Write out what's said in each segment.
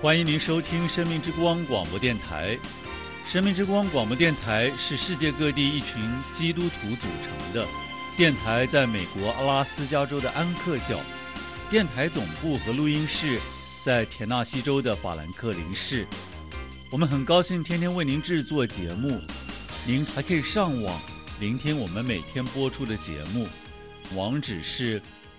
欢迎您收听生命之光广播电台。生命之光广播电台是世界各地一群基督徒组成的电台，在美国阿拉斯加州的安克角，电台总部和录音室在田纳西州的法兰克林市。我们很高兴天天为您制作节目，您还可以上网聆听我们每天播出的节目，网址是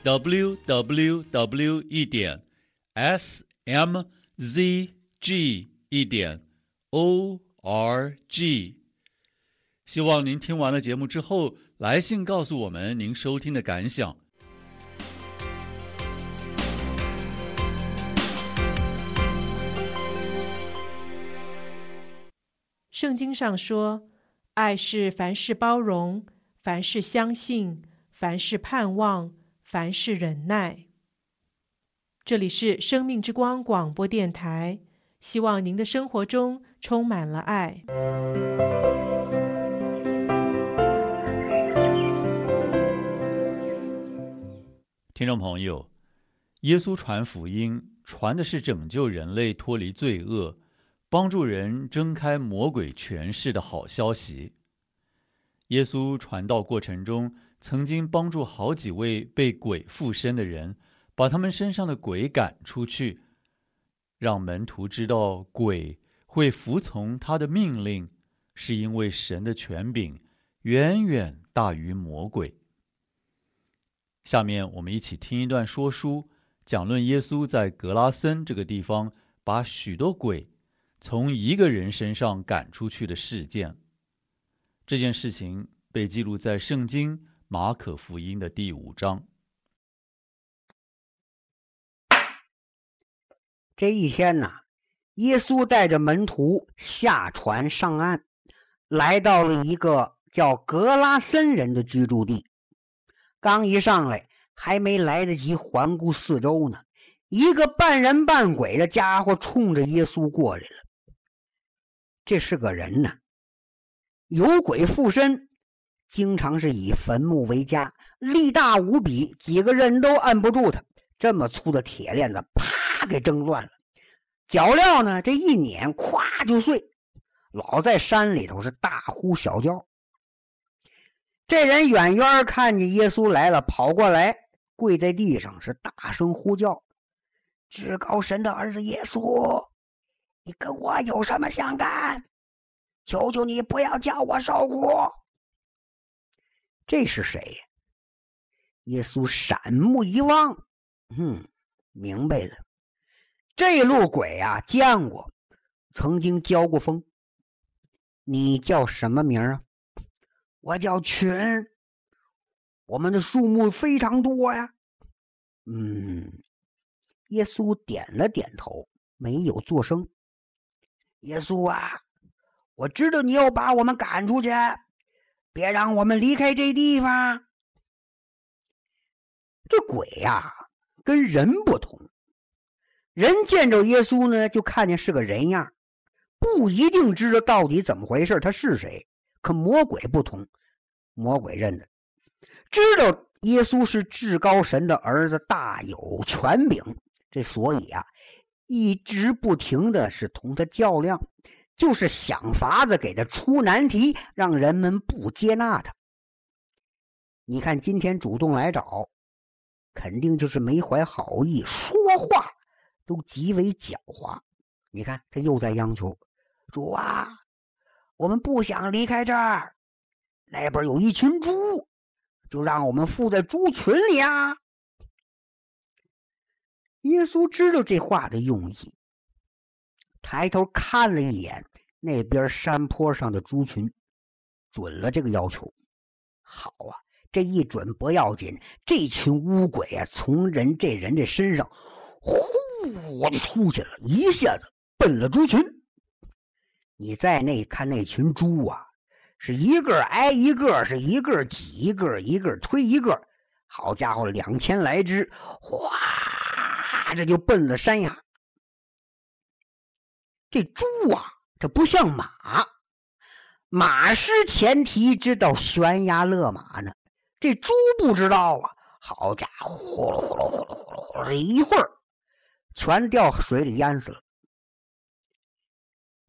www.smzg.org。 希望您听完了节目之后，来信告诉我们您收听的感想。 圣经上说，爱是凡事包容，凡事相信，凡事盼望，凡事忍耐。这里是生命之光广播电台，希望您的生活中充满了爱。 听众朋友，耶稣传福音，传的是拯救人类脱离罪恶，帮助人挣开魔鬼权势的好消息。耶稣传道过程中，曾经帮助好几位被鬼附身的人，把他们身上的鬼赶出去，让门徒知道鬼会服从他的命令，是因为神的权柄远远大于魔鬼。下面我们一起听一段说书，讲论耶稣在格拉森这个地方把许多鬼从一个人身上赶出去的事件。这件事情被记录在圣经马可福音的第5章。 这一天呢，耶稣带着门徒下船上岸，来到了一个叫格拉森人的居住地。刚一上来，还没来得及环顾四周呢，一个半人半鬼的家伙冲着耶稣过来了。这是个人呢，有鬼附身，经常是以坟墓为家，力大无比，几个人都按不住他。这么粗的铁链子，啪给挣乱了。脚镣呢，这一碾，咵就碎。老在山里头是大呼小叫。这人远远看见耶稣来了，跑过来，跪在地上，是大声呼叫：至高神的儿子耶稣，你跟我有什么相干？求求你不要叫我受苦。这是谁？耶稣闪目一望，明白了，这路鬼啊见过，曾经交过风。你叫什么名啊？我叫群，我们的数目非常多呀。耶稣点了点头，没有作声。耶稣啊，我知道你要把我们赶出去，别让我们离开这地方。这鬼呀，跟人不同，人见着耶稣呢，就看见是个人样，不一定知道到底怎么回事，他是谁。可魔鬼不同，魔鬼认得，知道耶稣是至高神的儿子，大有权柄，这所以啊，一直不停的是同他较量，就是想法子给他出难题，让人们不接纳他。你看今天主动来找，肯定就是没怀好意，说话都极为狡猾。你看他又在央求，主啊，我们不想离开这儿，那边有一群猪，就让我们附在猪群里啊。耶稣知道这话的用意，抬头看了一眼那边山坡上的猪群，准了这个要求。好啊，这一准不要紧，这群污鬼啊，从这人这身上呼就出去了，一下子奔了猪群。你在那看那群猪啊，是一个挨一个，是一个挤一个，一个推一个，好家伙，2000来只，哗，这就奔了山崖。这猪啊，这不像马，马师前蹄知道悬崖勒马呢，这猪不知道啊。好家伙，呼噜呼噜呼噜呼噜呼噜，一会儿全掉水里淹死了。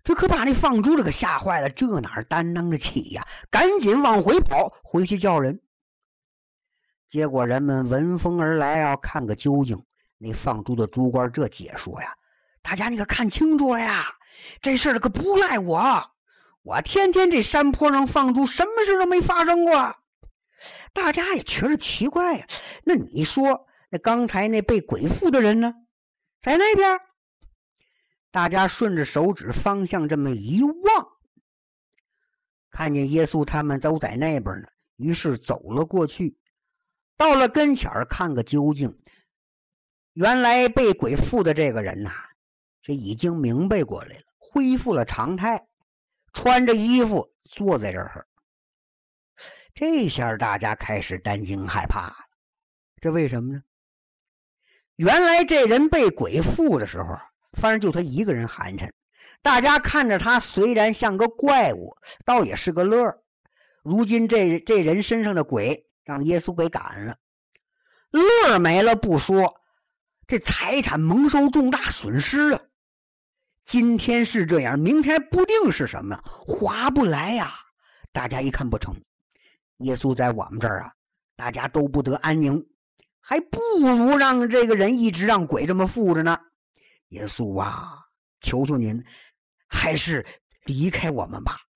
这可把那放猪的可吓坏了，这哪担当得起呀？赶紧往回跑，回去叫人。结果人们闻风而来，要看个究竟。那放猪的猪官这解说呀：大家你可看清楚了呀，这事儿可不赖我，我天天这山坡上放猪，什么事都没发生过。大家也觉得奇怪呀，那你说那刚才那被鬼附的人呢？在那边。大家顺着手指方向这么一望，看见耶稣他们都在那边呢，于是走了过去。到了跟前儿看个究竟，原来被鬼附的这个人呐，这已经明白过来了，恢复了常态，穿着衣服坐在这儿。这下大家开始担惊害怕了。这为什么呢？原来这人被鬼附的时候，反正就他一个人寒碜，大家看着他虽然像个怪物，倒也是个乐。如今这人身上的鬼让耶稣给赶了，乐没了不说，这财产蒙受重大损失啊！今天是这样，明天不定是什么，划不来呀！大家一看不成，耶稣在我们这儿啊，大家都不得安宁，还不如让这个人一直让鬼这么附着呢。耶稣啊，求求您，还是离开我们吧。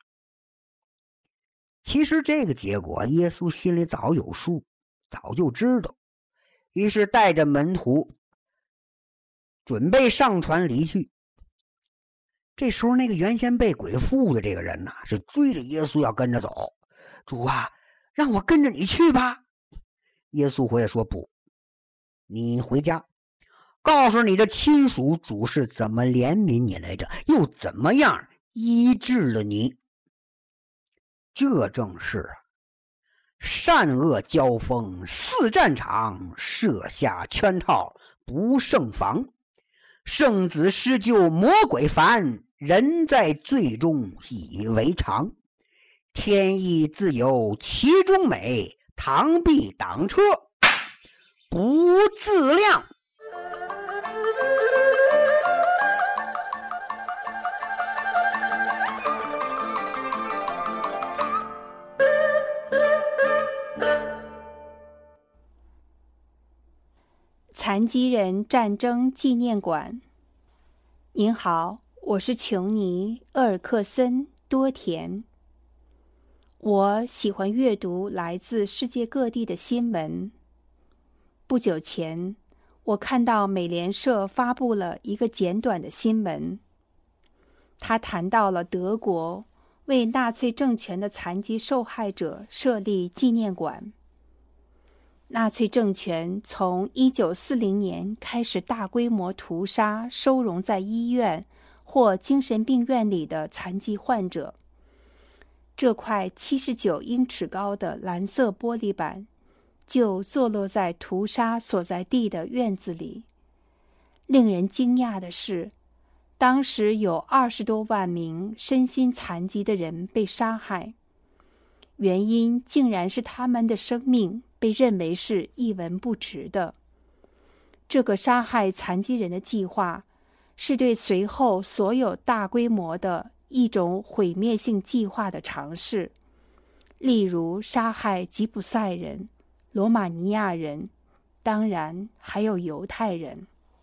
其实这个结果耶稣心里早有数，早就知道，于是带着门徒准备上船离去。这时候那个原先被鬼附的这个人呐，是追着耶稣要跟着走。主啊，让我跟着你去吧。耶稣回来说：不，你回家告诉你的亲属，主是怎么怜悯你来着，又怎么样医治了你。这正是善恶交锋似战场，设下圈套不胜防。圣子施救魔鬼烦，人在罪中以为常。天意自有其中美，螳臂挡车不自量。 残疾人战争纪念馆。您好，我是琼尼·厄尔克森·多田。我喜欢阅读来自世界各地的新闻。不久前，我看到美联社发布了一个简短的新闻，他谈到了德国为纳粹政权的残疾受害者设立纪念馆。纳粹政权从1940年开始大规模屠杀收容在医院或精神病院里的残疾患者。这块79英尺高的蓝色玻璃板就坐落在屠杀所在地的院子里。令人惊讶的是，当时有20多万名身心残疾的人被杀害，原因竟然是他们的生命被认为是一文不值的。这个杀害残疾人的计划是对随后所有大规模的一种毁灭性计划的尝试，例如杀害吉普赛人、罗马尼亚人，当然还有犹太人。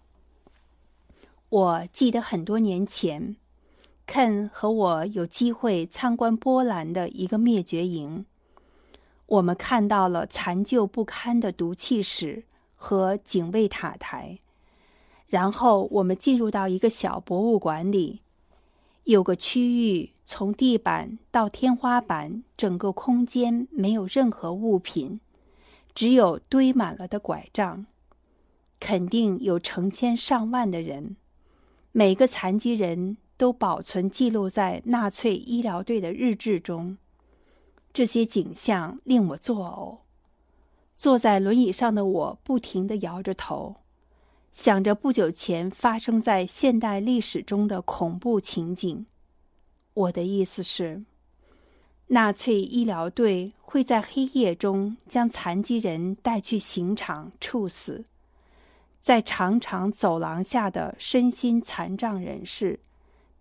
我记得很多年前，肯和我有机会参观波兰的一个灭绝营。我们看到了残旧不堪的毒气室和警卫塔台，然后我们进入到一个小博物馆里，有个区域从地板到天花板，整个空间没有任何物品，只有堆满了的拐杖。肯定有成千上万的人，每个残疾人都保存记录在纳粹医疗队的日志中。这些景象令我作呕。坐在轮椅上的我不停地摇着头，想着不久前发生在现代历史中的恐怖情景。我的意思是，纳粹医疗队会在黑夜中将残疾人带去刑场处死。在长长走廊下的身心残障人士，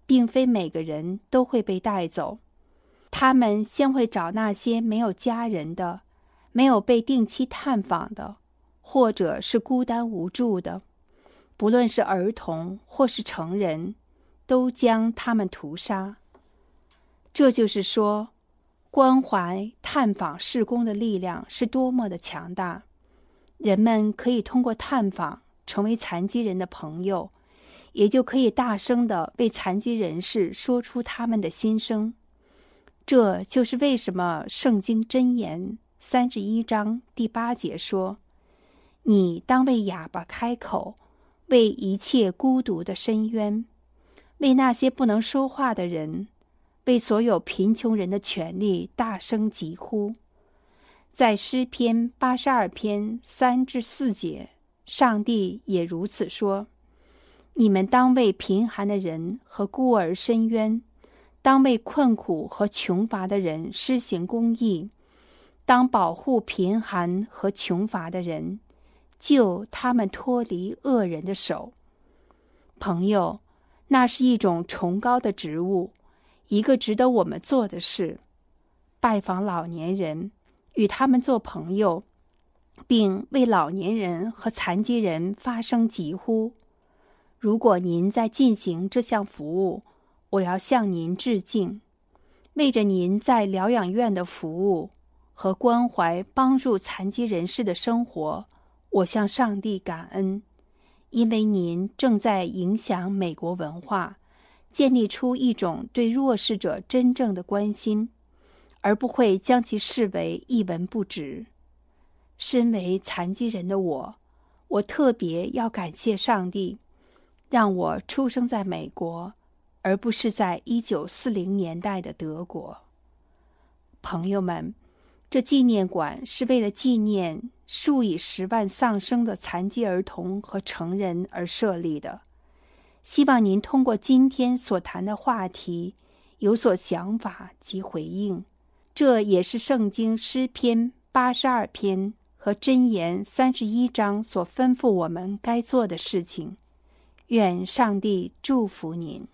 并非每个人都会被带走。他们先会找那些没有家人的、没有被定期探访的，或者是孤单无助的，不论是儿童或是成人，都将他们屠杀。这就是说，关怀探访事工的力量是多么的强大。人们可以通过探访成为残疾人的朋友，也就可以大声地为残疾人士说出他们的心声。这就是为什么圣经箴言31章第8节说：你当为哑巴开口，为一切孤独的深渊，为那些不能说话的人，为所有贫穷人的权利大声疾呼。在诗篇82篇3至4节，上帝也如此说：你们当为贫寒的人和孤儿伸冤，当为困苦和穷乏的人施行公义，当保护贫寒和穷乏的人，救他们脱离恶人的手。朋友，那是一种崇高的职务，一个值得我们做的事。拜访老年人，与他们做朋友，并为老年人和残疾人发声疾呼。如果您在进行这项服务，我要向您致敬。为着您在疗养院的服务和关怀帮助残疾人士的生活，我向上帝感恩，因为您正在影响美国文化，建立出一种对弱势者真正的关心，而不会将其视为一文不值。身为残疾人的我特别要感谢上帝，让我出生在美国，而不是在1940年代的德国。朋友们，这纪念馆是为了纪念数以10万丧生的残疾儿童和成人而设立的。希望您通过今天所谈的话题有所想法及回应。这也是圣经诗篇82篇和箴言31章所吩咐我们该做的事情。愿上帝祝福您。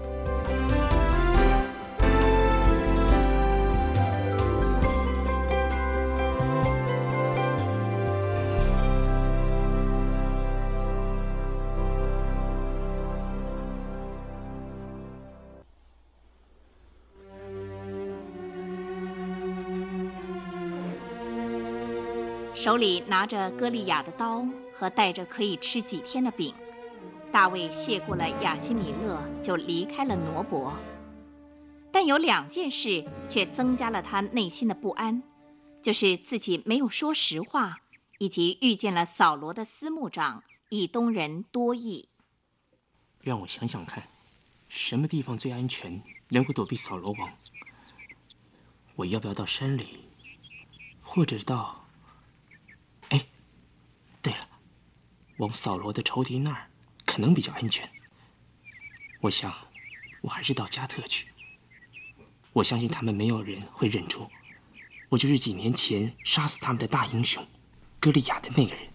手里拿着歌利亚的刀和带着可以吃几天的饼，大卫谢过了亚希米勒，就离开了挪伯。但有2件事却增加了他内心的不安，就是自己没有说实话，以及遇见了扫罗的司牧长以东人多益。 让我想想看，什么地方最安全，能够躲避扫罗王？我要不要到山里，或者到……哎，对了，往扫罗的仇敌那儿可能比较安全。我想，我还是到加特去。我相信他们没有人会认出我就是几年前杀死他们的大英雄歌利亚的那个人。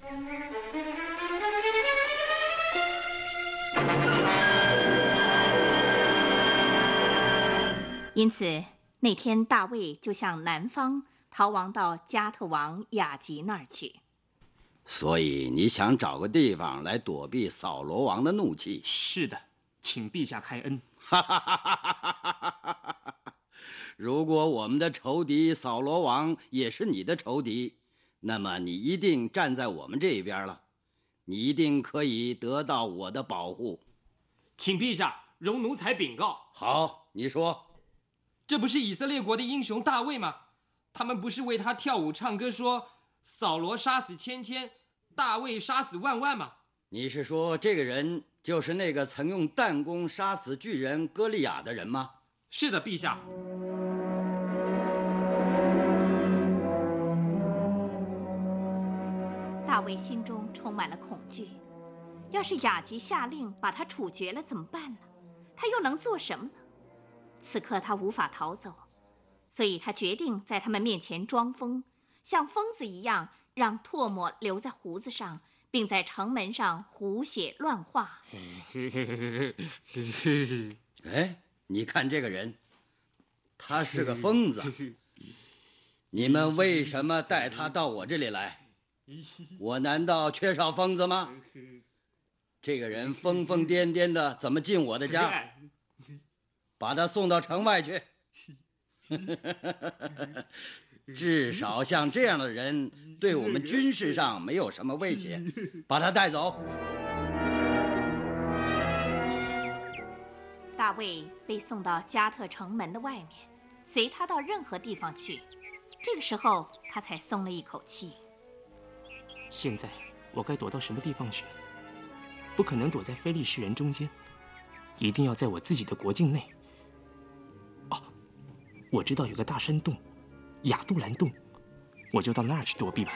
因此那天大卫就向南方逃亡到加特王雅吉那儿去。 所以你想找个地方来躲避扫罗王的怒气？ 是的，请陛下开恩。 如果我们的仇敌扫罗王也是你的仇敌，那么你一定站在我们这边了，你一定可以得到我的保护。 请陛下容奴才禀告。 好，你说。 这不是以色列国的英雄大卫吗？他们不是为他跳舞唱歌说扫罗杀死千千，大卫杀死万万吗？ 你是说这个人就是那个曾用弹弓杀死巨人歌利亚的人吗？ 是的，陛下。 大卫心中充满了恐惧，要是雅吉下令把他处决了怎么办呢？他又能做什么呢？此刻他无法逃走，所以他决定在他们面前装疯，像疯子一样让唾沫留在胡子上，并在城门上胡写乱画。 哎，你看这个人，他是个疯子。你们为什么带他到我这里来？我难道缺少疯子吗？这个人疯疯癫癫的，怎么进我的家？把他送到城外去。至少像这样的人，对我们军事上没有什么威胁。把他带走。 大卫被送到加特城门的外面，随他到任何地方去。这个时候，他才松了一口气。 现在我该躲到什么地方去？不可能躲在非利士人中间，一定要在我自己的国境内。哦，我知道有个大山洞，亚杜兰洞，我就到那儿去躲避吧。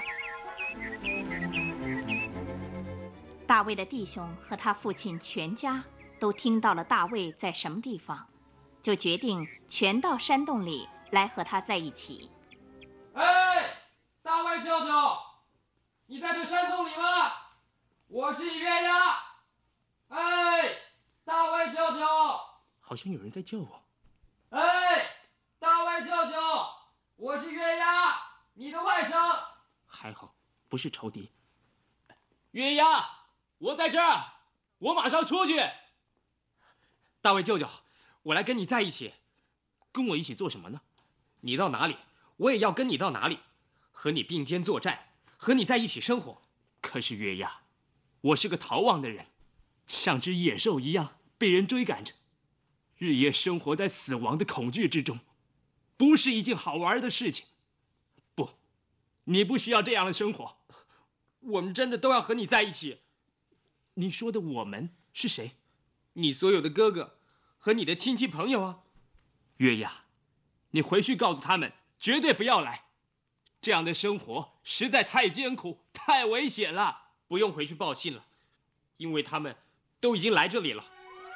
大卫的弟兄和他父亲全家都听到了大卫在什么地方，就决定全到山洞里来和他在一起。 哎，大卫舅舅，你在这山洞里吗？我是约押。哎，大卫舅舅。 好像有人在叫我。 哎，大卫舅舅，我是约押，你的外甥。 还好，不是仇敌。 约押，我在这儿，我马上出去。大卫舅舅，我来跟你在一起。 跟我一起做什么呢？ 你到哪里，我也要跟你到哪里，和你并肩作战，和你在一起生活。 可是约押，我是个逃亡的人，像只野兽一样被人追赶着，日夜生活在死亡的恐惧之中，不是一件好玩的事情。不，你不需要这样的生活。 我们真的都要和你在一起。 你说的我们是谁？ 你所有的哥哥和你的亲戚朋友啊。 约押，你回去告诉他们，绝对不要来。这样的生活实在太艰苦，太危险了。 不用回去报信了，因为他们都已经来这里了。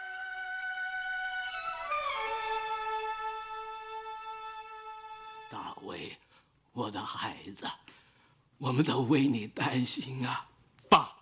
大卫，我的孩子，我们都为你担心啊。 爸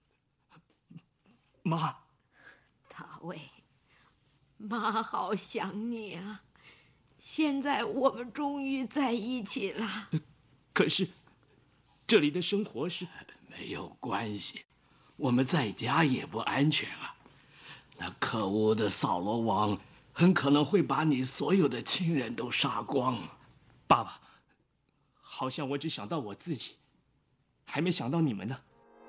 妈。 大卫，妈好想你啊！现在我们终于在一起了。 可是这里的生活是…… 没有关系，我们在家也不安全啊。那可恶的扫罗王很可能会把你所有的亲人都杀光。 爸爸，好像我只想到我自己，还没想到你们呢。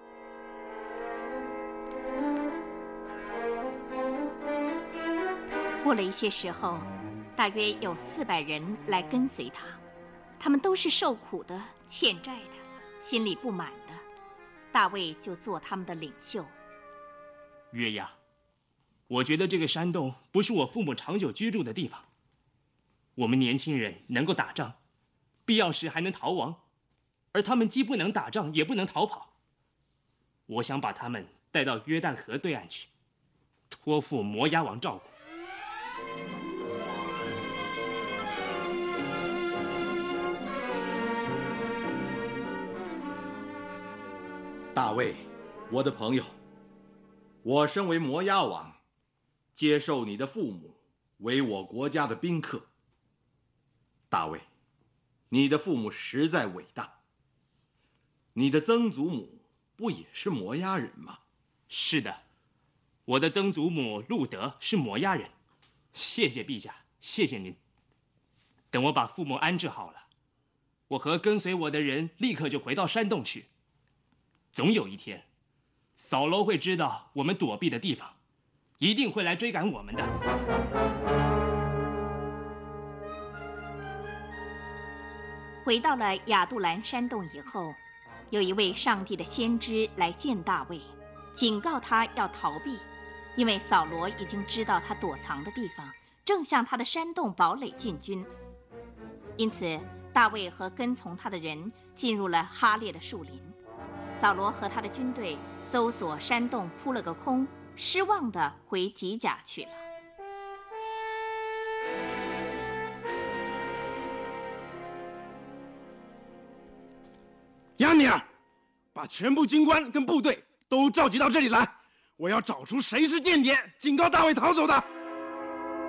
过了一些时候，大约有400人来跟随他，他们都是受苦的、欠债的、心里不满的。大卫就做他们的领袖。 约押，我觉得这个山洞不是我父母长久居住的地方。我们年轻人能够打仗，必要时还能逃亡，而他们既不能打仗，也不能逃跑。我想把他们带到约旦河对岸去，托付摩押王照顾。 大卫，我的朋友，我身为摩押王，接受你的父母为我国家的宾客。大卫，你的父母实在伟大。你的曾祖母不也是摩押人吗？ 是的，我的曾祖母路德是摩押人。谢谢陛下，谢谢您。等我把父母安置好了，我和跟随我的人立刻就回到山洞去。总有一天，扫罗会知道我们躲避的地方，一定会来追赶我们的。 回到了亚杜兰山洞以后，有一位上帝的先知来见大卫，警告他要逃避，因为扫罗已经知道他躲藏的地方，正向他的山洞堡垒进军。因此，大卫和跟从他的人进入了哈列的树林。扫罗和他的军队搜索山洞扑了个空，失望地回吉甲去了。 亚尼尔，把全部军官跟部队都召集到这里来，我要找出谁是间谍，警告大卫逃走的。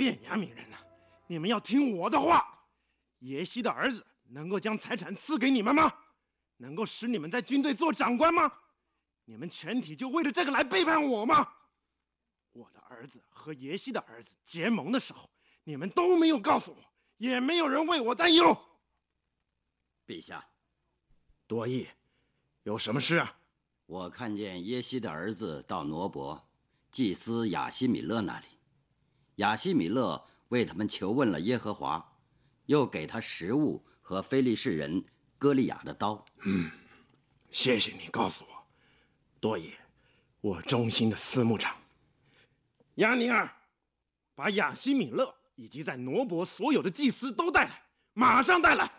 便雅悯人呐，你们要听我的话。耶西的儿子能够将财产赐给你们吗？能够使你们在军队做长官吗？你们全体就为了这个来背叛我吗？我的儿子和耶西的儿子结盟的时候，你们都没有告诉我，也没有人为我担忧。 陛下， 多益，有什么事啊？ 我看见耶西的儿子到挪伯祭司亚希米勒那里，亚希米勒为他们求问了耶和华，又给他食物和非利士人歌利亚的刀。 谢谢你告诉我，多益，我忠心的司牧长。亚尼尔，把亚希米勒以及在挪伯所有的祭司都带来，马上带来。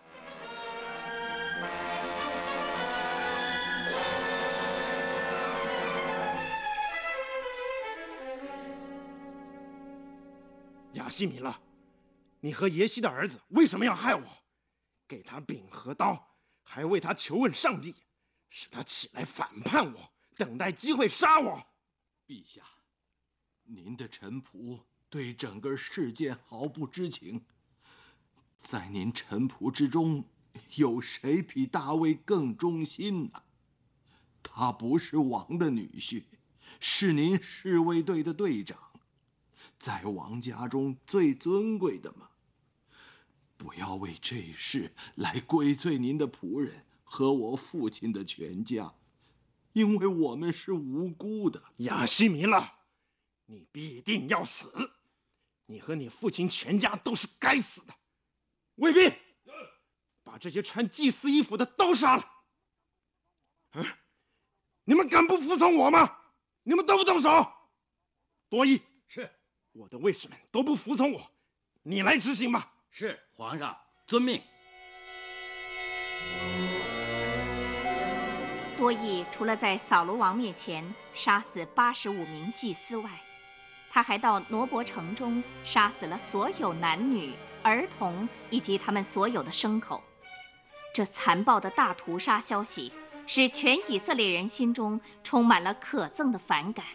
亚希米勒，你和耶西的儿子为什么要害我？给他饼和刀，还为他求问上帝，使他起来反叛我，等待机会杀我。 陛下，您的臣仆对整个事件毫不知情。在您臣仆之中，有谁比大卫更忠心呢？他不是王的女婿，是您侍卫队的队长，在王家中最尊贵的嘛。不要为这事来归罪您的仆人和我父亲的全家，因为我们是无辜的。 亚希米勒，你必定要死，你和你父亲全家都是该死的。卫兵，把这些穿祭司衣服的都杀了。你们敢不服从我吗？你们动不动手？多益， 是。 我的卫士们都不服从我，你来执行吧。 是，皇上，遵命。 多益除了在扫罗王面前杀死85名祭司外，他还到挪伯城中杀死了所有男女、儿童以及他们所有的牲口。这残暴的大屠杀消息使全以色列人心中充满了可憎的反感。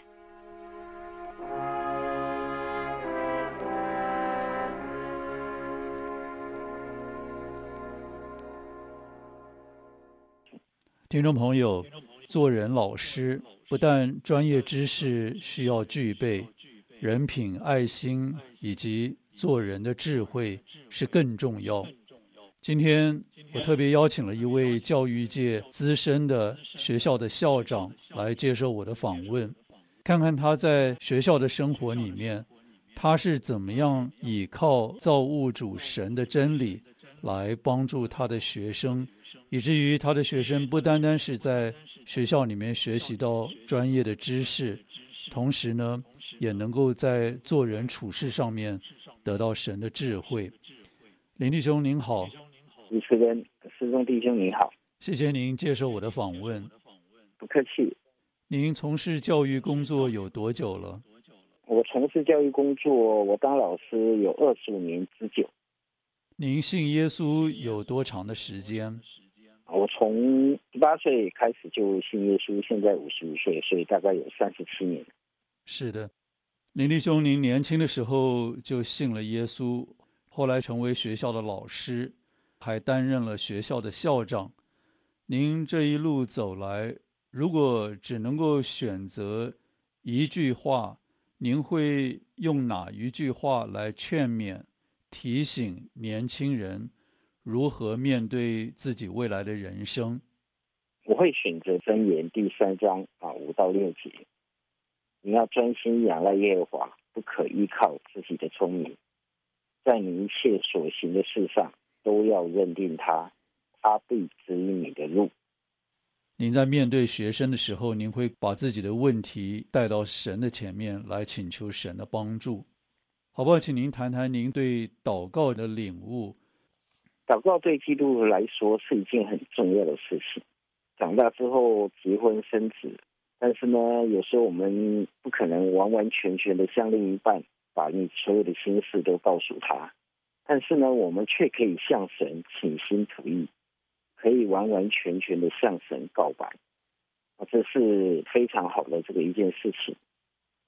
听众朋友，做人老师不但专业知识需要具备，人品、爱心以及做人的智慧是更重要。今天我特别邀请了一位教育界资深的学校的校长来接受我的访问，看看他在学校的生活里面，他是怎么样依靠造物主神的真理来帮助他的学生，以至于他的学生不单单是在学校里面学习到专业的知识，同时呢，也能够在做人处事上面得到神的智慧。林弟兄您好。 主持人、师兄弟兄您好， 谢谢您接受我的访问。 不客气。 您从事教育工作有多久了？ 我从事教育工作，我当老师有25年之久。 您信耶稣有多长的时间？ 我从18岁开始就信耶稣，现在55岁，所以大概有37年。 是的，林弟兄，您年轻的时候就信了耶稣，后来成为学校的老师，还担任了学校的校长。您这一路走来，如果只能够选择一句话，您会用哪一句话来劝勉、提醒年轻人如何面对自己未来的人生？ 我会选择箴言第3章5到6节。你要专心仰赖耶和华，不可依靠自己的聪明，在你一切所行的事上都要认定他，他必指引你的路。 您在面对学生的时候，您会把自己的问题带到神的前面来请求神的帮助，好不好？请您谈谈您对祷告的领悟。 祷告对基督徒来说是一件很重要的事情。长大之后结婚生子，但是呢，有时候我们不可能完完全全的向另一半把你所有的心事都告诉他，但是呢，我们却可以向神倾心吐意，可以完完全全的向神告白，这是非常好的一件事情。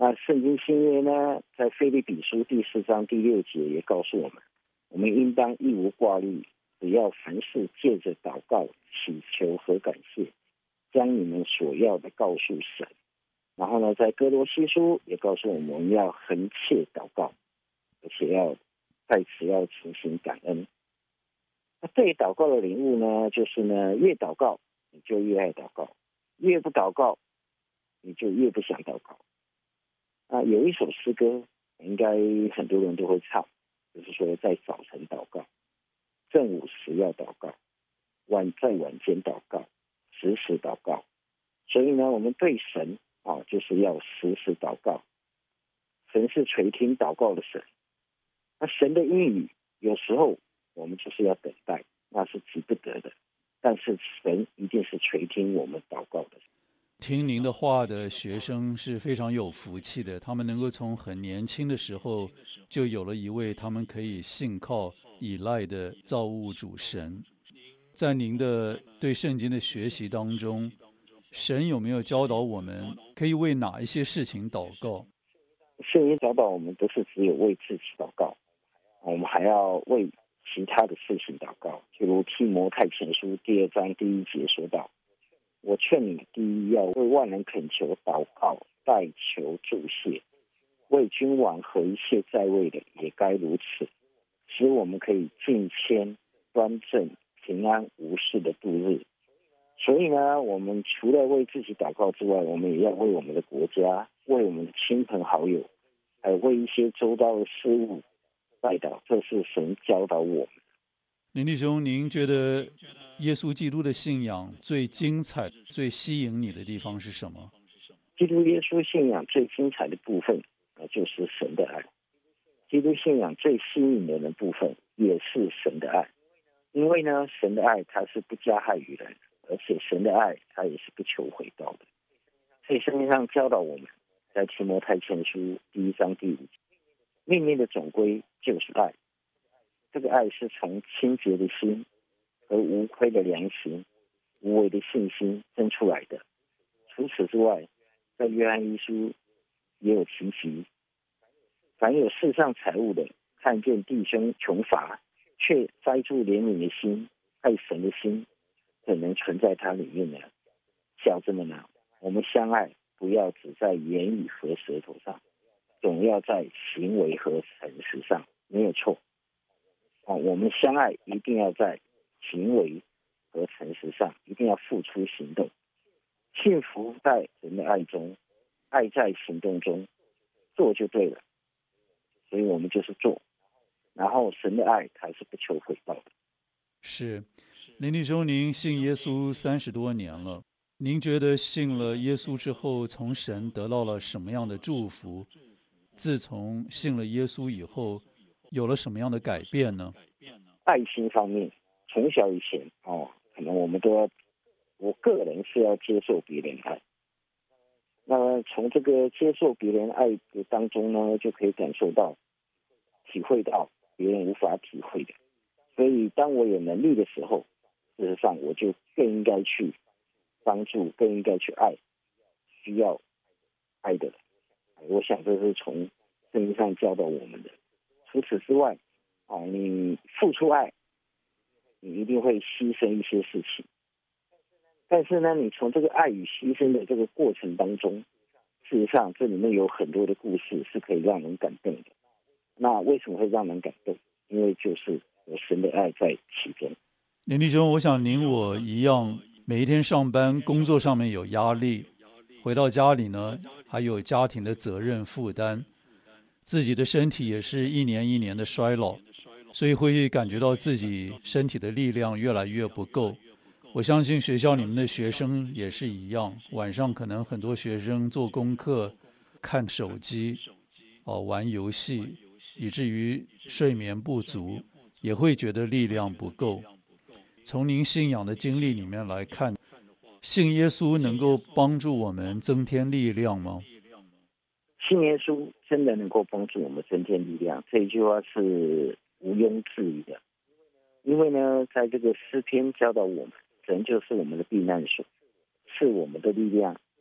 那圣经新约呢，在腓立比书第4章第6节也告诉我们应当一无挂虑，只要凡事借着祷告、祈求和感谢，将你们所要的告诉神。然后呢，在哥罗西书也告诉我们要恒切祷告，而且要在此要勤行感恩。那对祷告的领悟呢，就是呢，越祷告你就越爱祷告，越不祷告你就越不想祷告。有一首诗歌应该很多人都会唱，就是说在早晨祷告，正午时要祷告，在晚间祷告，时时祷告。所以呢，我们对神就是要时时祷告。神是垂听祷告的神，那神的应许有时候我们就是要等待，那是急不得的，但是神一定是垂听我们祷告的。 听您的话的学生是非常有福气的，他们能够从很年轻的时候就有了一位他们可以信靠依赖的造物主神。在您的对圣经的学习当中，神有没有教导我们可以为哪一些事情祷告？ 圣经教导我们不是只有为自己祷告，我们还要为其他的事情祷告。就如提摩太前书第2章第1节说到，我劝你第一要为万人恳求祷告，代求祝谢，为君王和一切在位的也该如此，使我们可以敬谦端正平安无事的度日。所以呢，我们除了为自己祷告之外，我们也要为我们的国家，为我们的亲朋好友，还有为一些周遭的事物代祷，这是神教导我们。 林弟兄，您觉得耶稣基督的信仰最精彩、最吸引你的地方是什么？ 基督耶稣信仰最精彩的部分就是神的爱。基督信仰最吸引人的部分也是神的爱，因为呢，神的爱它是不加害于人，而且神的爱它也是不求回报的。所以圣经上教导我们，在提摩太前书第1章第5节，命令的总归就是爱。这个爱是从清洁的心和无亏的良心、无为的信心生出来的。除此之外，在约翰一书也有提及，凡有世上财物的，看见弟兄穷乏，却栽住怜悯的心、爱神的心，怎能存在他里面呢？小子们啊，我们相爱，不要只在言语和舌头上，总要在行为和诚实上，没有错。我们相爱一定要在行为和诚实上，一定要付出行动。幸福在人的爱中，爱在行动中，做就对了。所以我们就是做，然后神的爱它是不求回报的。 是，林弟兄，您信耶稣30多年了，您觉得信了耶稣之后，从神得到了什么样的祝福？自从信了耶稣以后，有了什么样的改变呢？ 爱心方面，从小以前可能我们都要，我个人是要接受别人爱。那么从这个接受别人爱的当中呢，就可以感受到、体会到别人无法体会的。所以当我有能力的时候，事实上我就更应该去帮助，更应该去爱需要爱的人。我想这是从圣经上教导我们的。除此之外，你付出爱，你一定会牺牲一些事情。但是呢，你从这个爱与牺牲的这个过程当中，事实上这里面有很多的故事是可以让人感动的。那为什么会让人感动？因为就是有神的爱在其中。 林弟兄，我想您我一样，每一天上班工作上面有压力，回到家里呢，还有家庭的责任负担，自己的身体也是一年一年的衰老，所以会感觉到自己身体的力量越来越不够。我相信学校里面的学生也是一样，晚上可能很多学生做功课、看手机、玩游戏，以至于睡眠不足，也会觉得力量不够。从您信仰的经历里面来看，信耶稣能够帮助我们增添力量吗？ 信耶稣真的能够帮助我们增添力量，这一句话是毋庸置疑的。因为呢，在这个诗篇教导我们，神就是我们的避难所，是我们的力量，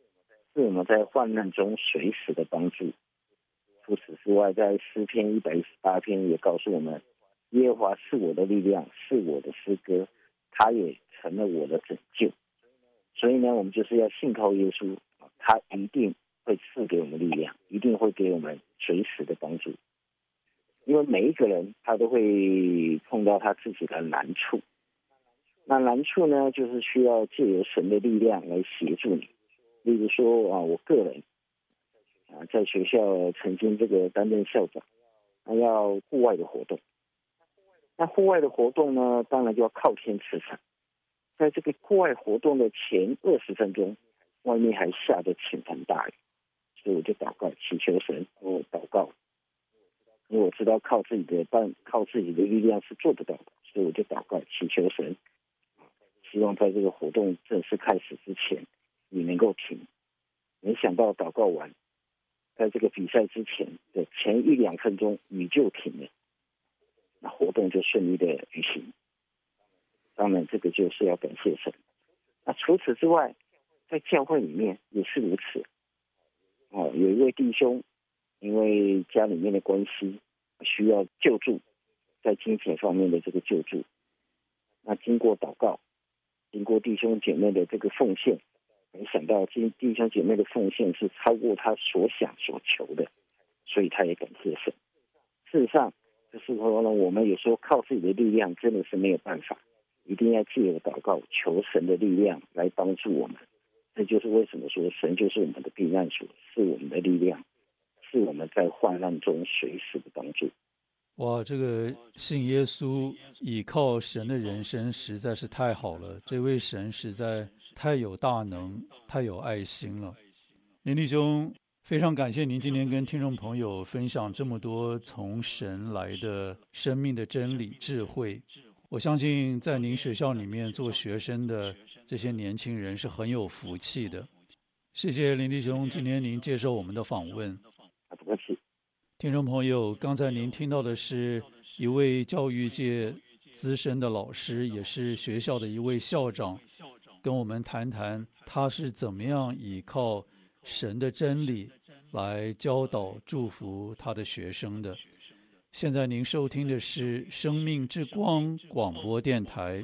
是我们在患难中随时的帮助。除此之外，在诗篇118篇也告诉我们，耶和华是我的力量，是我的诗歌，他也成了我的拯救。所以呢，我们就是要信靠耶稣，他一定会赐给我们力量，一定会给我们随时的帮助。因为每一个人他都会碰到他自己的难处，那难处呢，就是需要借由神的力量来协助你。例如说我个人在学校曾经担任校长，要户外的活动。那户外的活动呢，当然就要靠天吃饭。在这个户外活动的前20分钟，外面还下着倾盆大雨，所以我就祷告祈求神，我祷告，因为我知道靠自己的力量是做不到的，所以我就祷告祈求神，希望在这个活动正式开始之前你能够停。没想到祷告完，在这个比赛之前的前1-2分钟雨就停了，那活动就顺利的举行。当然这个就是要感谢神。那除此之外，在教会里面也是如此。有一位弟兄因为家里面的关系需要救助，在金钱方面的这个救助，那经过祷告，经过弟兄姐妹的这个奉献，没想到弟兄姐妹的奉献是超过他所想所求的，所以他也感谢神。事实上就是说呢，我们有时候靠自己的力量真的是没有办法，一定要借由祷告求神的力量来帮助我们。这就是为什么说神就是我们的避难所，是我们的力量，是我们在患难中随时的帮助。 哇，这个信耶稣倚靠神的人生实在是太好了，这位神实在太有大能，太有爱心了。林弟兄，非常感谢您今天跟听众朋友分享这么多从神来的生命的真理智慧。我相信在您学校里面做学生的这些年轻人是很有福气的。谢谢林弟兄今天您接受我们的访问。 不客气。 听众朋友，刚才您听到的是一位教育界资深的老师，也是学校的一位校长，跟我们谈谈他是怎么样依靠神的真理来教导祝福他的学生的。现在您收听的是生命之光广播电台。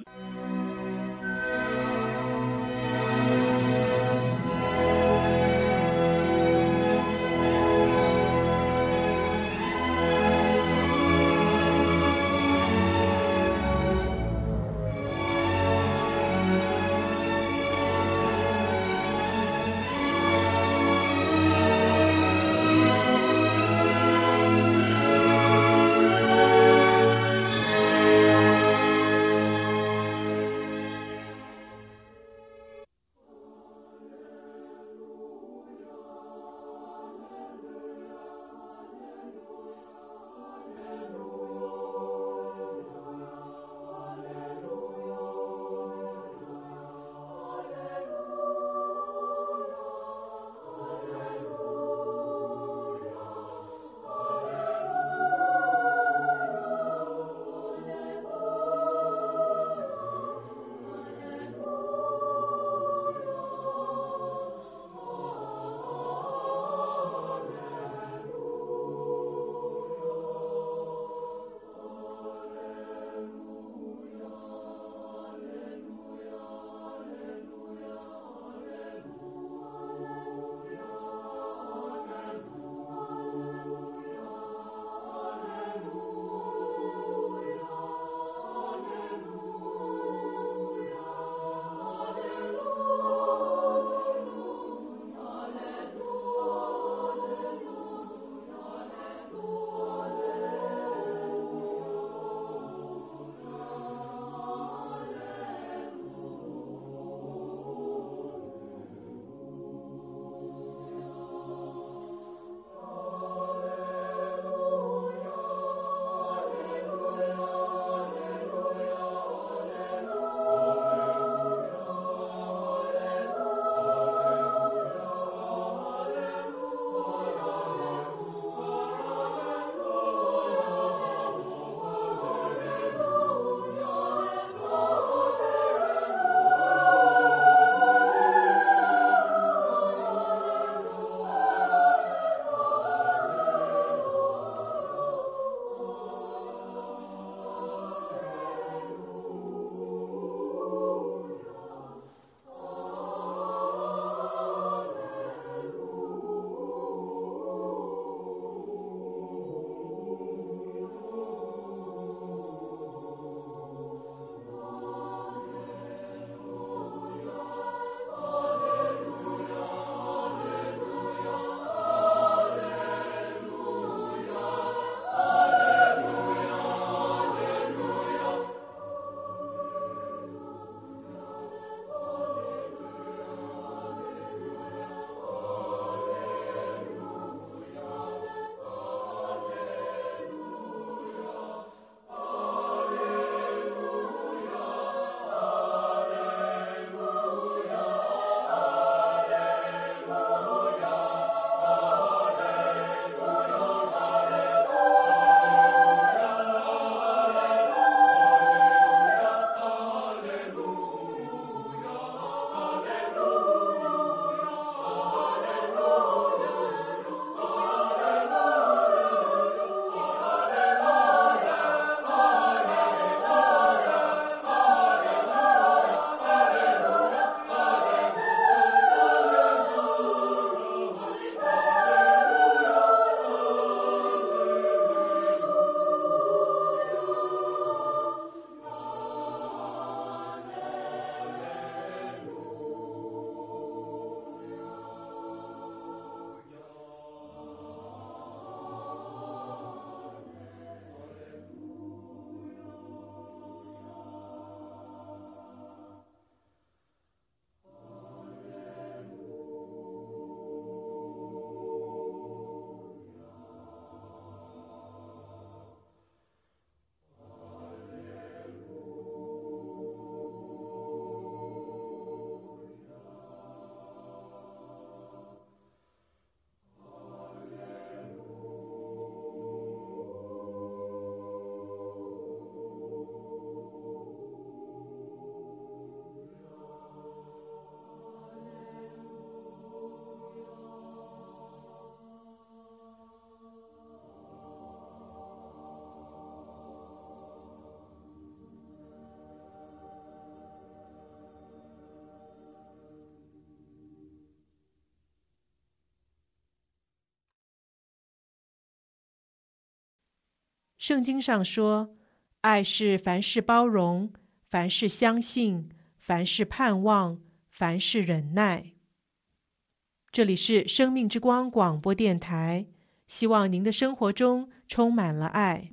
圣经上说，爱是凡事包容，凡事相信，凡事盼望，凡事忍耐。这里是生命之光广播电台，希望您的生活中充满了爱。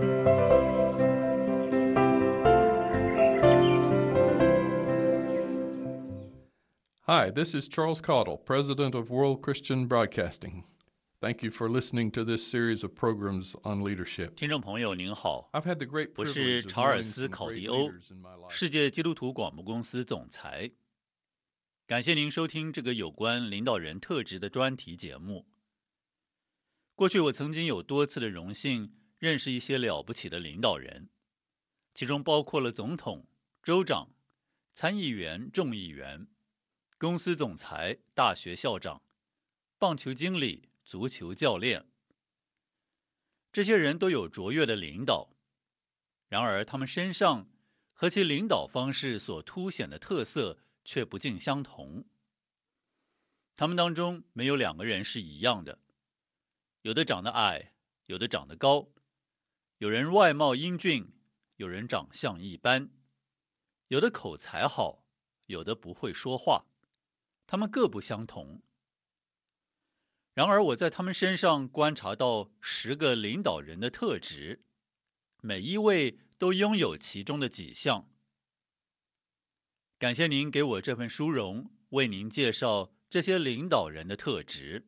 Hi, this is Charles Caudle, President of World Christian Broadcasting. Thank you for listening to this series of programs on leadership. 听众朋友您好， I've had the great 我 privilege 是 of 查尔 knowing 斯 some 考 great 迪欧， leaders in my life. 世界基督徒广播公司总裁。感谢您收听这个有关领导人特质的专题节目。过去我曾经有多次的荣幸认识一些了不起的领导人，其中包括了总统、州长、参议员、众议员、公司总裁、大学校长、棒球经理、足球教练。这些人都有卓越的领导，然而他们身上和其领导方式所凸显的特色却不尽相同。他们当中没有两个人是一样的，有的长得矮，有的长得高，有人外貌英俊，有人长相一般，有的口才好，有的不会说话，他们各不相同。然而我在他们身上观察到10个领导人的特质，每一位都拥有其中的几项。感谢您给我这份殊荣，为您介绍这些领导人的特质。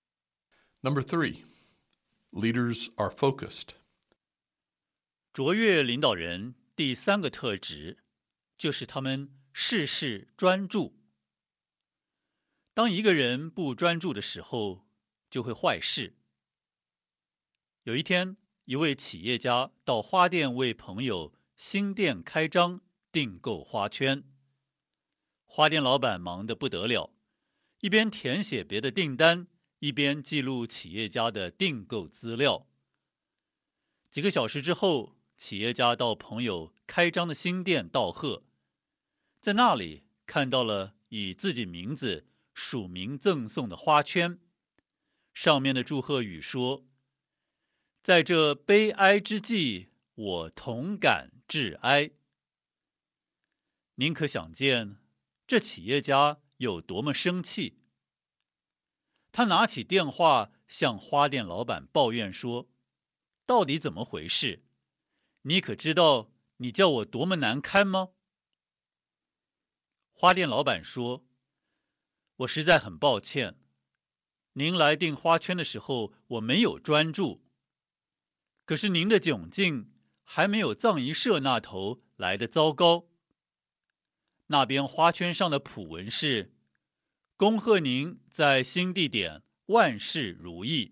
Number 3, leaders are focused. 卓越领导人第3个特质就是他们事事专注。当一个人不专注的时候，就会坏事。有一天，一位企业家到花店为朋友新店开张订购花圈。花店老板忙得不得了，一边填写别的订单，一边记录企业家的订购资料。几个小时之后，企业家到朋友开张的新店道贺，在那里看到了以自己名字署名赠送的花圈，上面的祝贺语说：在这悲哀之际，我同感致哀。您可想见这企业家有多么生气。他拿起电话向花店老板抱怨说：到底怎么回事？你可知道你叫我多么难堪吗？花店老板说：我实在很抱歉，您来订花圈的时候我没有专注，可是您的窘境还没有葬仪社那头来得糟糕。那边花圈上的普文是：恭贺您在新地点万事如意。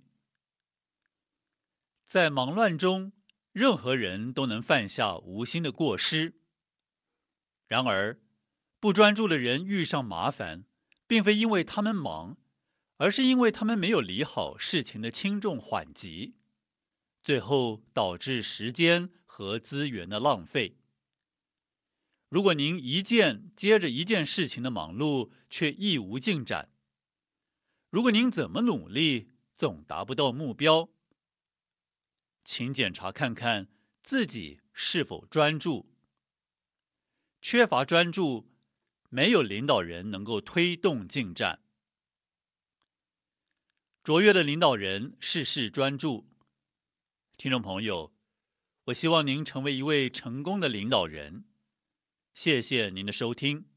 在忙乱中，任何人都能犯下无心的过失。然而，不专注的人遇上麻烦，并非因为他们忙，而是因为他们没有理好事情的轻重缓急，最后导致时间和资源的浪费。如果您一件接着一件事情的忙碌，却一无进展，如果您怎么努力，总达不到目标，请检查看看自己是否专注。缺乏专注，没有领导人能够推动进展。卓越的领导人事事专注。听众朋友，我希望您成为一位成功的领导人。谢谢您的收听。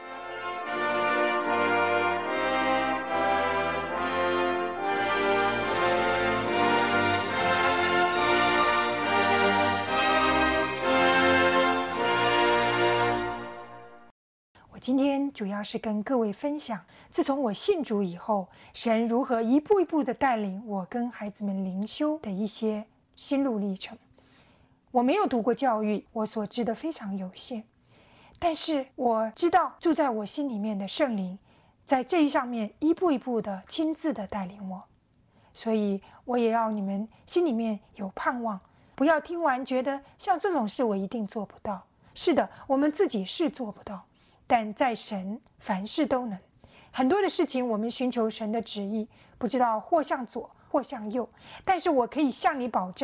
我今天主要是跟各位分享，自从我信主以后，神如何一步一步的带领我跟孩子们灵修的一些心路历程。我没有读过教育，我所知的非常有限。但是我知道住在我心里面的圣灵，在这一上面一步一步的亲自的带领我，所以我也要你们心里面有盼望，不要听完觉得像这种事我一定做不到。是的，我们自己是做不到，但在神凡事都能。很多的事情我们寻求神的旨意，不知道或向左或向右，但是我可以向你保证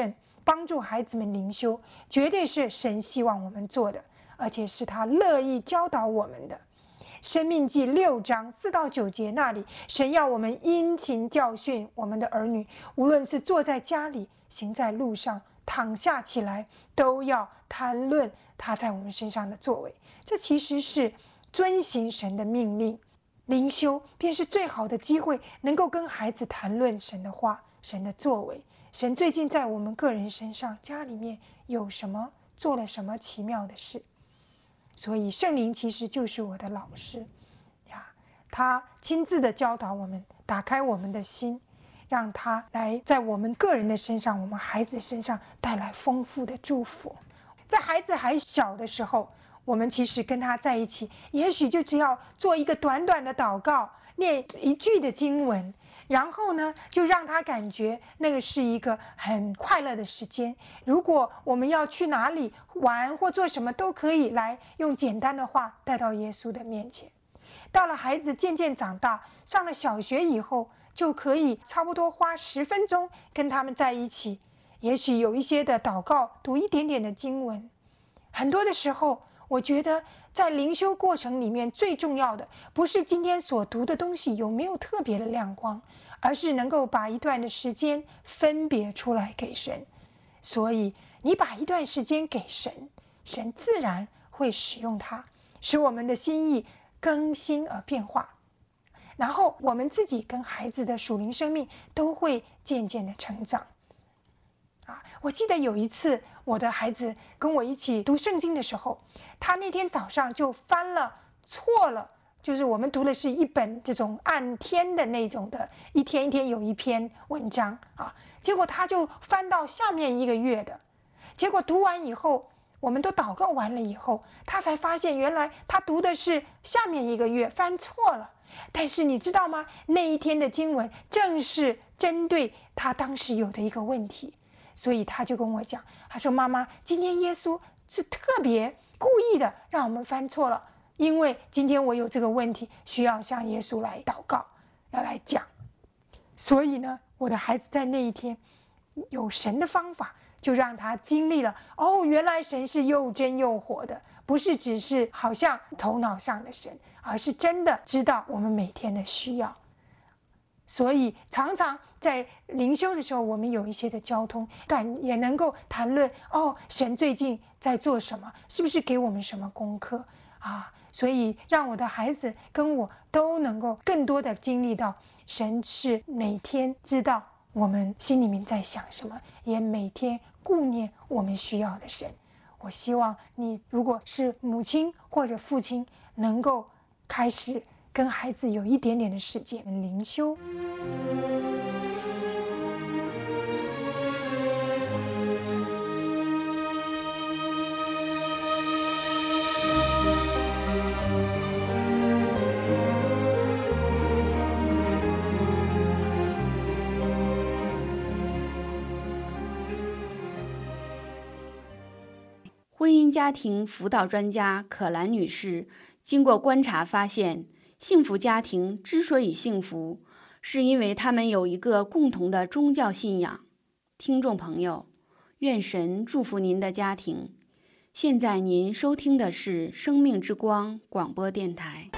帮助孩子们灵修，绝对是神希望我们做的，而且是他乐意教导我们的。申命记6章4到9节那里，神要我们殷勤教训我们的儿女，无论是坐在家里，行在路上，躺下起来，都要谈论他在我们身上的作为。这其实是遵行神的命令。灵修便是最好的机会，能够跟孩子谈论神的话，神的作为，神最近在我们个人身上，家里面有什么，做了什么奇妙的事。所以圣灵其实就是我的老师呀，他亲自的教导我们，打开我们的心，让他来在我们个人的身上，我们孩子身上带来丰富的祝福。在孩子还小的时候，我们其实跟他在一起，也许就只要做一个短短的祷告，念一句的经文，然后呢，就让他感觉那个是一个很快乐的时间。如果我们要去哪里玩或做什么，都可以来用简单的话带到耶稣的面前。到了孩子渐渐长大，上了小学以后，就可以差不多花10分钟跟他们在一起，也许有一些的祷告，读一点点的经文。很多的时候，我觉得在灵修过程里面最重要的，不是今天所读的东西有没有特别的亮光，而是能够把一段的时间分别出来给神。所以你把一段时间给神，神自然会使用它，使我们的心意更新而变化，然后我们自己跟孩子的属灵生命都会渐渐的成长。我记得有一次我的孩子跟我一起读圣经的时候，他那天早上就翻了错了，就是我们读的是一本这种按天的那种的，一天一天有一篇文章啊，结果他就翻到下面一个月的，结果读完以后，我们都祷告完了以后，他才发现原来他读的是下面一个月，翻错了。但是你知道吗？那一天的经文正是针对他当时有的一个问题，所以他就跟我讲，他说妈妈，今天耶稣是特别故意的让我们翻错了，因为今天我有这个问题，需要向耶稣来祷告，要来讲。所以呢，我的孩子在那一天有神的方法，就让他经历了，原来神是又真又活的，不是只是好像头脑上的神，而是真的知道我们每天的需要。所以常常在灵修的时候，我们有一些的交通，但也能够谈论神最近在做什么，是不是给我们什么功课啊？所以让我的孩子跟我都能够更多的经历到，神是每天知道我们心里面在想什么，也每天顾念我们需要的神。我希望你如果是母亲或者父亲，能够开始跟孩子有一点点的时间灵修。 婚姻家庭辅导专家可兰女士经过观察发现，幸福家庭之所以幸福，是因为他们有一个共同的宗教信仰。听众朋友，愿神祝福您的家庭。现在您收听的是生命之光广播电台。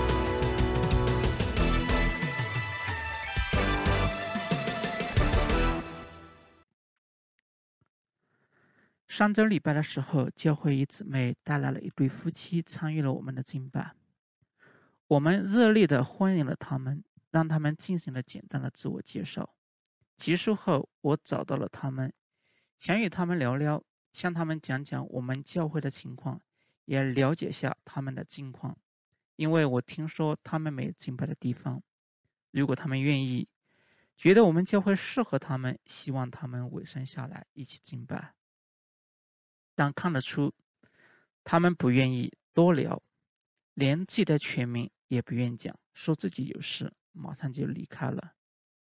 上周礼拜的时候，教会一姊妹带来了一对夫妻参与了我们的敬拜。我们热烈地欢迎了他们，让他们进行了简单的自我介绍。结束后，我找到了他们，想与他们聊聊，向他们讲讲我们教会的情况，也了解下他们的近况。因为我听说他们没有敬拜的地方，如果他们愿意，觉得我们教会适合他们，希望他们委身下来一起敬拜。但看得出他们不愿意多聊，连自己的全名也不愿讲，说自己有事，马上就离开了。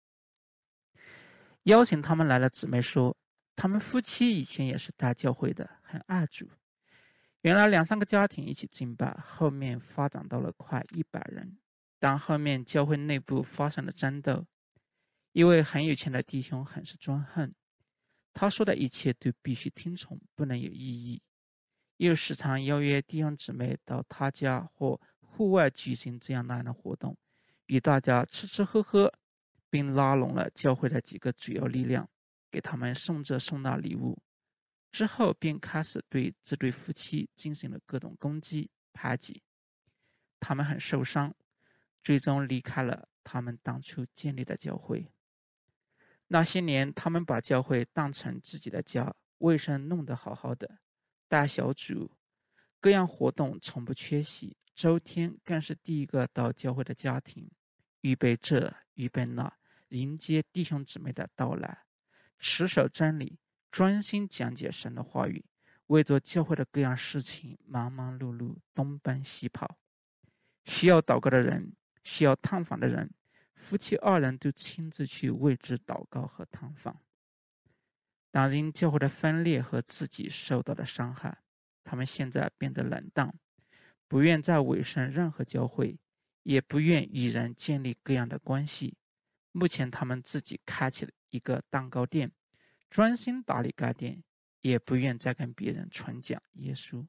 邀请他们来的姊妹说，他们夫妻以前也是大教会的，很爱主。原来2-3个家庭一起敬拜，后面发展到了快100人，但后面教会内部发生了争斗，一位很有钱的弟兄很是专横， 他说的一切都必须听从，不能有异议。又时常邀约弟兄姊妹到他家或户外举行这样那样的活动，与大家吃吃喝喝，并拉拢了教会的几个主要力量，给他们送这送那礼物。之后便开始对这对夫妻进行了各种攻击排挤，他们很受伤，最终离开了他们当初建立的教会。那些年，他们把教会当成自己的家，卫生弄得好好的，带小组，各样活动从不缺席，周天更是第一个到教会的家庭，预备这预备那，迎接弟兄姊妹的到来，持守真理，专心讲解神的话语，为做教会的各样事情忙忙碌碌，东奔西跑。需要祷告的人，需要探访的人，夫妻二人都亲自去为之祷告和探访。当因教会的分裂和自己受到的伤害，他们现在变得冷淡，不愿再委身任何教会，也不愿与人建立各样的关系。目前他们自己开启了一个蛋糕店，专心打理该店，也不愿再跟别人传讲耶稣。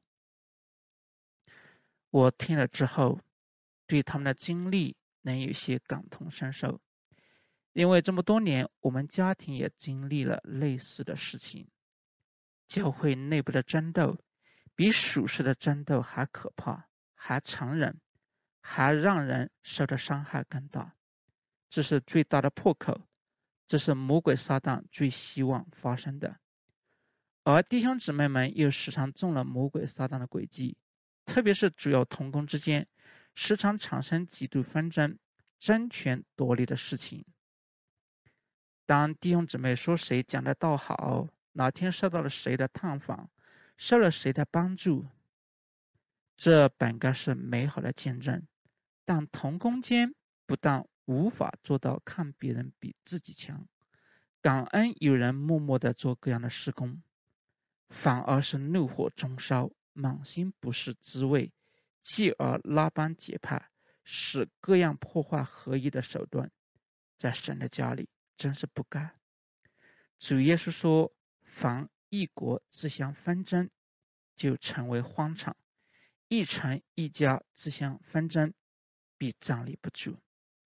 我听了之后，对他们的经历能有些感同身受，因为这么多年我们家庭也经历了类似的事情。教会内部的争斗比属世的争斗还可怕，还残忍，还让人受的伤害更大。这是最大的破口，这是魔鬼撒旦最希望发生的。而弟兄姊妹们又时常中了魔鬼撒旦的诡计，特别是主要同工之间时常产生嫉妒纷争、争权夺利的事情。当弟兄姊妹说谁讲的道好，哪天受到了谁的探访，受了谁的帮助，这本该是美好的见证，但同工间不但无法做到看别人比自己强，感恩有人默默地做各样的事工，反而是怒火中烧，满心不是滋味，继而拉帮结派，使各样破坏合一的手段，在神的家里真是不该。主耶稣说，凡一国自相纷争，就成为荒场；一城一家自相纷争，必站立不住。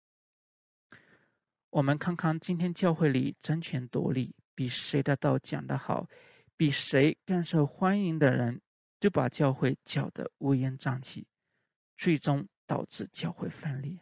我们看看今天教会里争权夺利，比谁的道讲得好，比谁更受欢迎的人，就把教会搅得乌烟瘴气，最终导致教会分裂。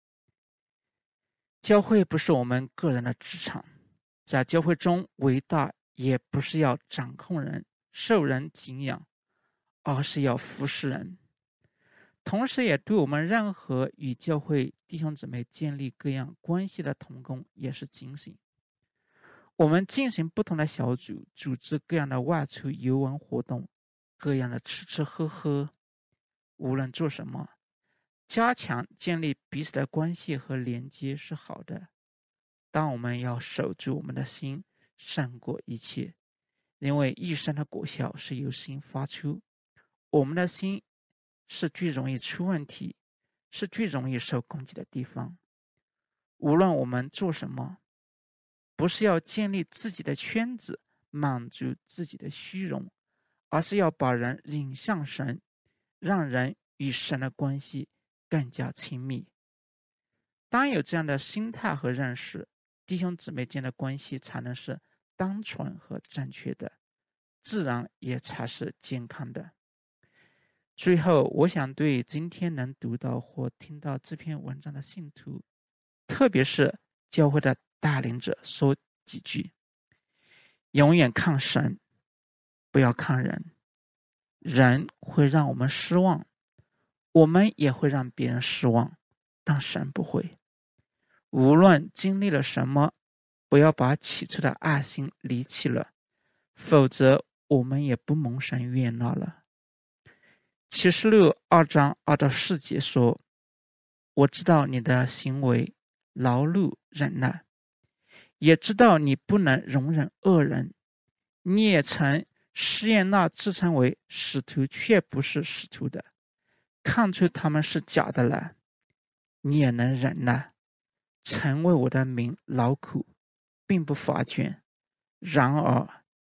教会不是我们个人的职场，在教会中伟大也不是要掌控人、受人敬仰，而是要服侍人。同时也对我们任何与教会弟兄姊妹建立各样关系的同工也是警醒。我们进行不同的小组，组织各样的外出游玩活动，各样的吃吃喝喝，无论做什么，加强建立彼此的关系和连接是好的，但我们要守住我们的心胜过一切，因为一生的果效是由心发出。我们的心是最容易出问题，是最容易受攻击的地方。无论我们做什么，不是要建立自己的圈子，满足自己的虚荣，而是要把人引向神，让人与神的关系更加亲密。当有这样的心态和认识，弟兄姊妹间的关系才能是单纯和正确的，自然也才是健康的。最后，我想对今天能读到或听到这篇文章的信徒，特别是教会的带领者说几句：永远看神，不要看人。人会让我们失望，我们也会让别人失望，但神不会。无论经历了什么，不要把起初的爱心离弃了，否则我们也不蒙神悦纳了。启示录2章2到4节说，我知道你的行为劳碌忍耐，也知道你不能容忍恶人，你也曾试验那自称为使徒却不是使徒的，看出他们是假的来，你也能忍耐，曾为我的名劳苦，并不乏倦。然而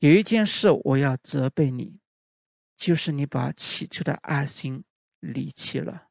有一件事我要责备你，就是你把起初的爱心离弃了。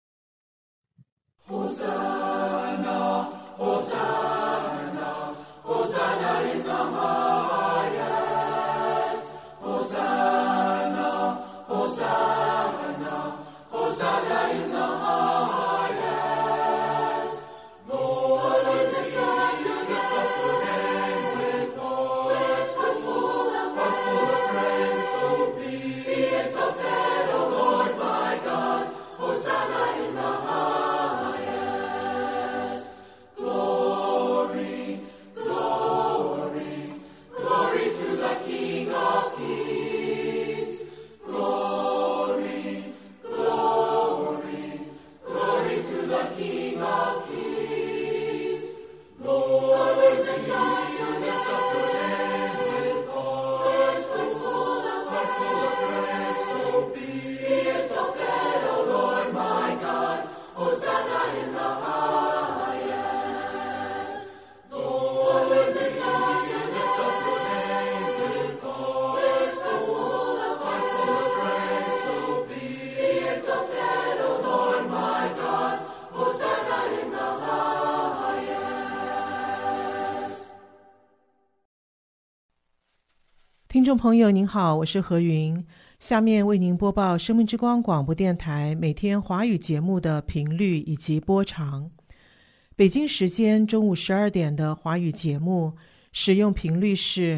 听众朋友您好，我是何云，下面为您播报生命之光广播电台每天华语节目的频率以及播长。北京时间中午12点的华语节目使用频率是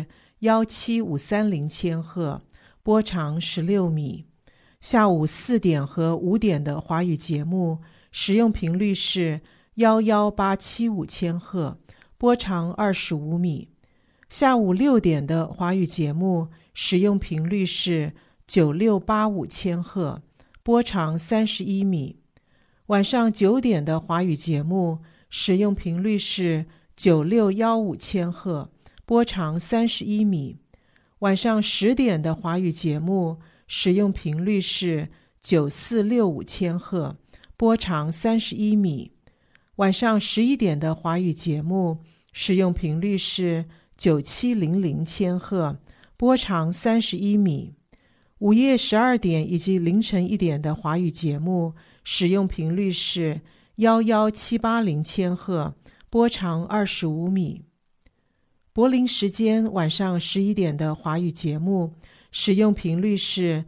17530千赫，波长16米。下午4点和5点的华语节目使用频率是11875千赫，波长25米。下午6点的华语节目使用频率是9685千赫，波长31米。晚上9点的华语节目使用频率是9615千赫，波长31米。晚上10点的华语节目使用频率是9465千赫，波长31米。晚上11点的华语节目使用频率是9700千赫，波长31米。午夜12点以及凌晨1点的华语节目使用频率是11780千赫，波长25米。柏林时间晚上11点的华语节目使用频率是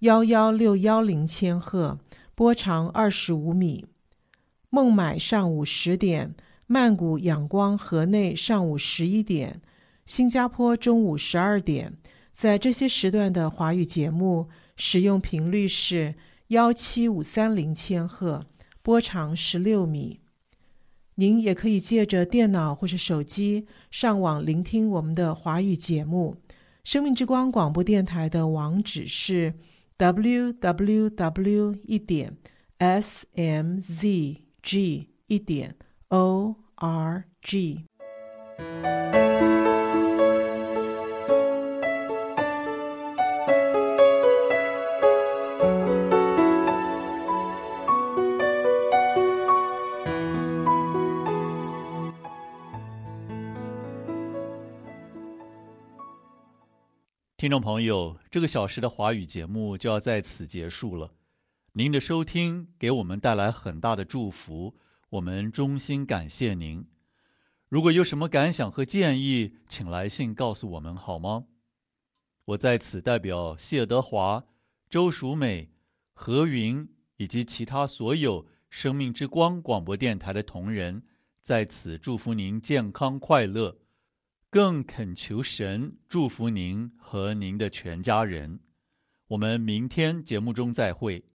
11610千赫，波长25米。孟买上午10点，曼谷仰光河内上午11点，新加坡中午12点，在这些时段的华语节目使用频率是17530千赫，波长16米。您也可以借着电脑或是手机上网聆听我们的华语节目。生命之光广播电台的网址是 www.smzg.org。 听众朋友，这个小时的华语节目就要在此结束了。您的收听给我们带来很大的祝福，我们衷心感谢您。如果有什么感想和建议，请来信告诉我们好吗？我在此代表谢德华、周淑美、何云以及其他所有生命之光广播电台的同仁，在此祝福您健康快乐，更恳求神祝福您和您的全家人。我们明天节目中再会。